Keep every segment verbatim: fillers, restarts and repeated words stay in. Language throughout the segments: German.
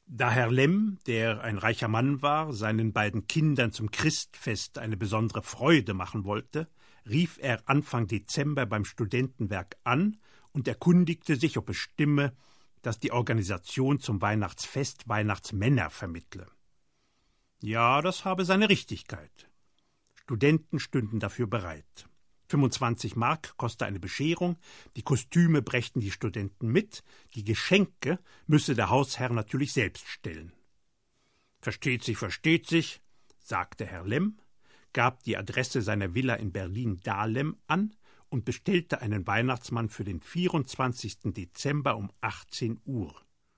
Da Herr Lemm, der ein reicher Mann war, seinen beiden Kindern zum Christfest eine besondere Freude machen wollte, rief er Anfang Dezember beim Studentenwerk an und erkundigte sich, ob es stimme, dass die Organisation zum Weihnachtsfest Weihnachtsmänner vermittle. Ja, das habe seine Richtigkeit. Studenten stünden dafür bereit. fünfundzwanzig Mark koste eine Bescherung, die Kostüme brächten die Studenten mit, die Geschenke müsse der Hausherr natürlich selbst stellen. Versteht sich, versteht sich, sagte Herr Lemm, gab die Adresse seiner Villa in Berlin-Dahlem an und bestellte einen Weihnachtsmann für den vierundzwanzigsten Dezember um achtzehn Uhr.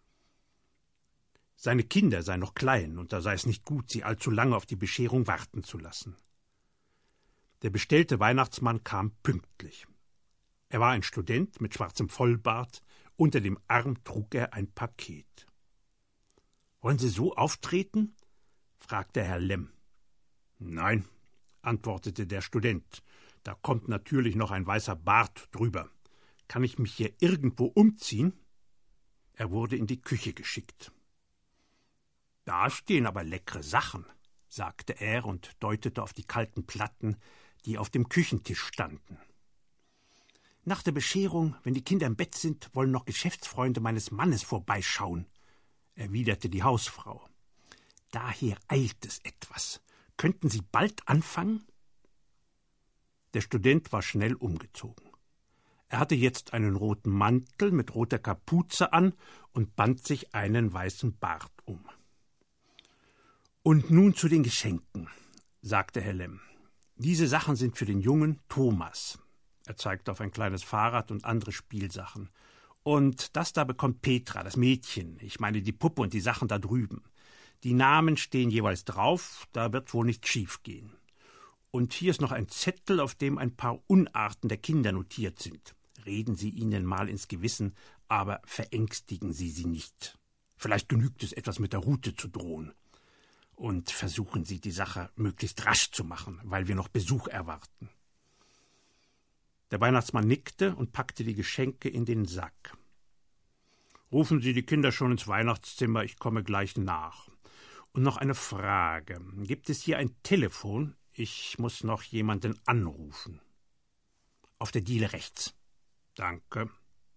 Seine Kinder seien noch klein, und da sei es nicht gut, sie allzu lange auf die Bescherung warten zu lassen. Der bestellte Weihnachtsmann kam pünktlich. Er war ein Student mit schwarzem Vollbart, unter dem Arm trug er ein Paket. »Wollen Sie so auftreten?« fragte Herr Lemm. »Nein«, antwortete der Student, »da kommt natürlich noch ein weißer Bart drüber. Kann ich mich hier irgendwo umziehen?« Er wurde in die Küche geschickt. »Da stehen aber leckere Sachen«, sagte er und deutete auf die kalten Platten, die auf dem Küchentisch standen. »Nach der Bescherung, wenn die Kinder im Bett sind, wollen noch Geschäftsfreunde meines Mannes vorbeischauen«, erwiderte die Hausfrau. »Daher eilt es etwas. Könnten Sie bald anfangen?« Der Student war schnell umgezogen. Er hatte jetzt einen roten Mantel mit roter Kapuze an und band sich einen weißen Bart um. »Und nun zu den Geschenken«, sagte Herr Lemm. »Diese Sachen sind für den Jungen Thomas.« Er zeigte auf ein kleines Fahrrad und andere Spielsachen. »Und das da bekommt Petra, das Mädchen. Ich meine die Puppe und die Sachen da drüben. Die Namen stehen jeweils drauf, da wird wohl nichts schief gehen. Und hier ist noch ein Zettel, auf dem ein paar Unarten der Kinder notiert sind. Reden Sie ihnen mal ins Gewissen, aber verängstigen Sie sie nicht. Vielleicht genügt es, etwas mit der Rute zu drohen. Und versuchen Sie, die Sache möglichst rasch zu machen, weil wir noch Besuch erwarten.« Der Weihnachtsmann nickte und packte die Geschenke in den Sack. »Rufen Sie die Kinder schon ins Weihnachtszimmer, ich komme gleich nach. Und noch eine Frage. Gibt es hier ein Telefon? Ich muss noch jemanden anrufen.« »Auf der Diele rechts.« »Danke.«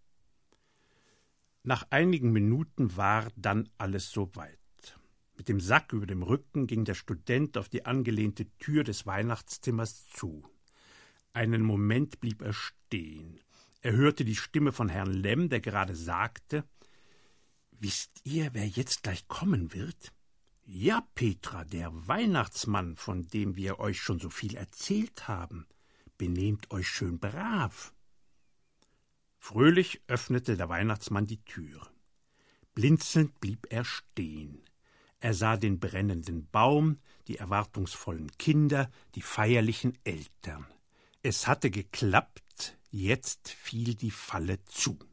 Nach einigen Minuten war dann alles soweit. Mit dem Sack über dem Rücken ging der Student auf die angelehnte Tür des Weihnachtszimmers zu. Einen Moment blieb er stehen. Er hörte die Stimme von Herrn Lemm, der gerade sagte: »Wisst ihr, wer jetzt gleich kommen wird?« »Ja, Petra, der Weihnachtsmann, von dem wir euch schon so viel erzählt haben. Benehmt euch schön brav.« Fröhlich öffnete der Weihnachtsmann die Tür. Blinzelnd blieb er stehen. Er sah den brennenden Baum, die erwartungsvollen Kinder, die feierlichen Eltern. Es hatte geklappt, jetzt fiel die Falle zu.